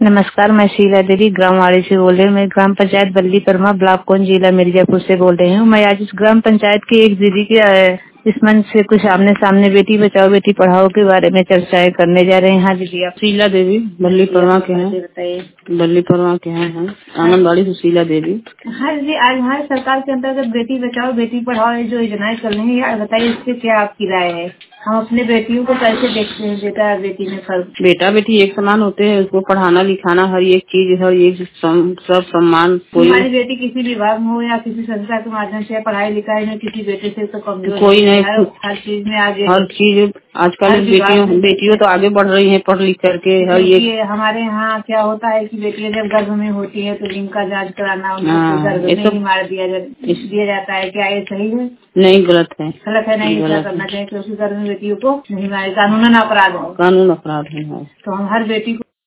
नमस्कार, मैं शीला देवी ग्रामवाड़ी से बोल रही हूँ। मैं ग्राम पंचायत बल्ली परमा ब्लॉक कोंच जिला मिर्जापुर से बोल रही हूँ। मैं आज इस ग्राम पंचायत की एक दीदी के इस मंच से कुछ आमने सामने बेटी बचाओ बेटी पढ़ाओ के बारे में चर्चाएं करने जा रहे हैं। हाँ दीदी, आप शीला देवी बल्ली परमा के हैं। बताइए। बल्ली परमा के हैं आंगनबाड़ी से शीला देवी। हाँ जी, आज हमारे सरकार के अंतर्गत बेटी बचाओ बेटी पढ़ाओ जो योजनाएं चल रही है, बताइए इससे क्या आपकी राय है? हम अपने बेटियों को कैसे देखते हैं? बेटा बेटी में फर्क? बेटा बेटी एक समान होते हैं। उसको पढ़ाना लिखाना हर एक चीज हर एक सब सम्मान। हमारी बेटी किसी विभाग में हो या किसी संस्था के माध्यम से पढ़ाई लिखाई में किसी बेटे से तो कमजोर कोई नहीं, हर चीज में आगे। हर चीज आजकल बेटियों तो आगे बढ़ रही हैं पढ़ लिख करके। हर एक हमारे यहाँ क्या होता है कि बेटियां जब गर्भ में होती है तो लिंग का जांच कराना, उनको गर्भ में ही मार दिया जाता है। क्या ये सही है? नहीं, गलत है। गलत है, नहीं ऐसा करना चाहिए क्योंकि गर्भ में बेटियों को नहीं मारे, कानूनन अपराध है। कानून अपराध है। तो हम हर बेटी को